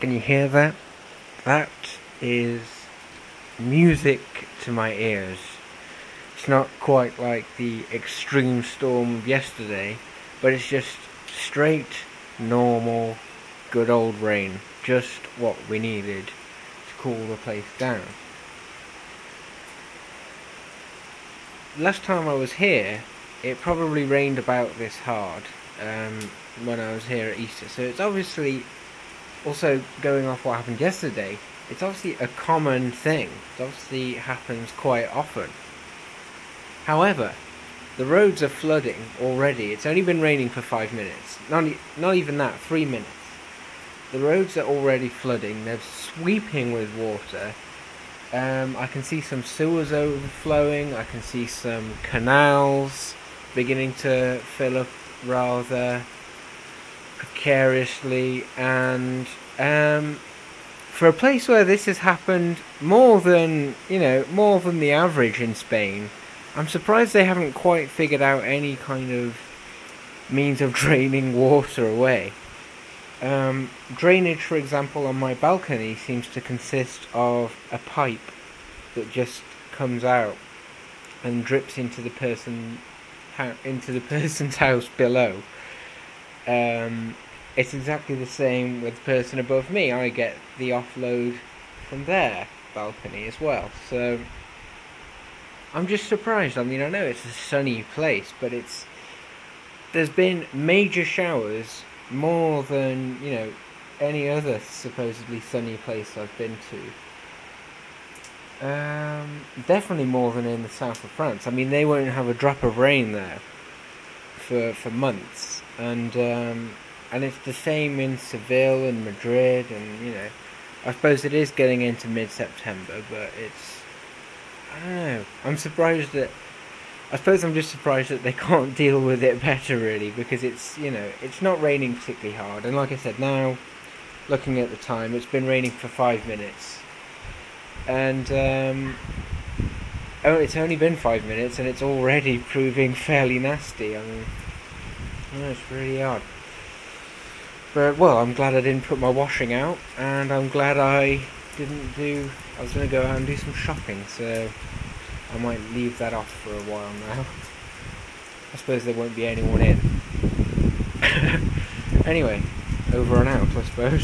Can you hear that? That is music to my ears. It's not quite like the extreme storm of yesterday, but it's just straight, normal, good old rain. Just what we needed to cool the place down. Last time I was here, it probably rained about this hard when I was here at Easter. So it's obviously, also going off what happened yesterday, it's obviously a common thing. It obviously happens quite often. However, the roads are flooding already. It's only been raining for 5 minutes. Not even that, 3 minutes. The roads are already flooding. They're sweeping with water. I can see some sewers overflowing. I can see some canals beginning to fill up rather precariously. And for a place where this has happened more than the average in Spain, I'm surprised they haven't quite figured out any kind of means of draining water away. Drainage, for example, on my balcony seems to consist of a pipe that just comes out and drips into the person's house below. It's exactly the same with the person above me. I get the offload from their balcony as well. So I'm just surprised. I mean, I know it's a sunny place, but there's been major showers more than, any other supposedly sunny place I've been to. Definitely more than in the south of France. I mean, they won't have a drop of rain there for months, and it's the same in Seville and Madrid, and I suppose it is getting into mid-September, but I don't know. I'm just surprised that they can't deal with it better, really, because it's not raining particularly hard. And like I said, now, looking at the time, it's been raining for 5 minutes. And, it's only been 5 minutes, and it's already proving fairly nasty. I mean, it's really odd. But, well, I'm glad I didn't put my washing out, and I'm glad I was going to go out and do some shopping, so I might leave that off for a while now. I suppose there won't be anyone in. Anyway, over and out, I suppose.